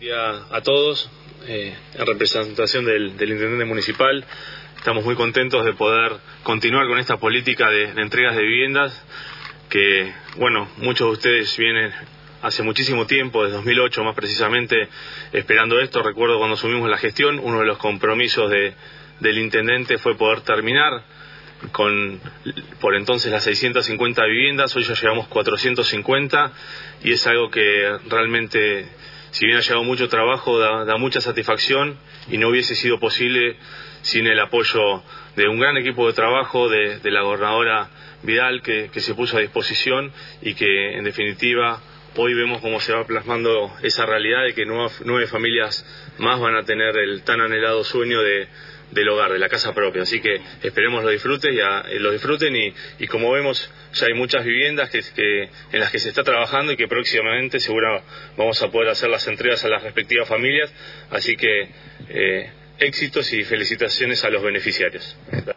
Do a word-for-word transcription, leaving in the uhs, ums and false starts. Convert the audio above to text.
día a todos, eh, en representación del, del intendente municipal. Estamos muy contentos de poder continuar con esta política de, de entregas de viviendas que, bueno, muchos de ustedes vienen hace muchísimo tiempo, desde dos mil ocho más precisamente, esperando esto. Recuerdo cuando asumimos la gestión, uno de los compromisos de, del intendente fue poder terminar con por entonces las seiscientas cincuenta viviendas. Hoy ya llevamos cuatrocientas cincuenta y es algo que realmente, si bien ha llevado mucho trabajo, da, da mucha satisfacción, y no hubiese sido posible sin el apoyo de un gran equipo de trabajo de, de la gobernadora Vidal, que, que se puso a disposición, y que en definitiva hoy vemos cómo se va plasmando esa realidad de que nueve, nueve familias más van a tener el tan anhelado sueño de del hogar, de la casa propia. Así que esperemos lo disfruten y a, lo disfruten y, y como vemos ya hay muchas viviendas que, que, en las que se está trabajando y que próximamente seguro vamos a poder hacer las entregas a las respectivas familias. Así que eh, éxitos y felicitaciones a los beneficiarios.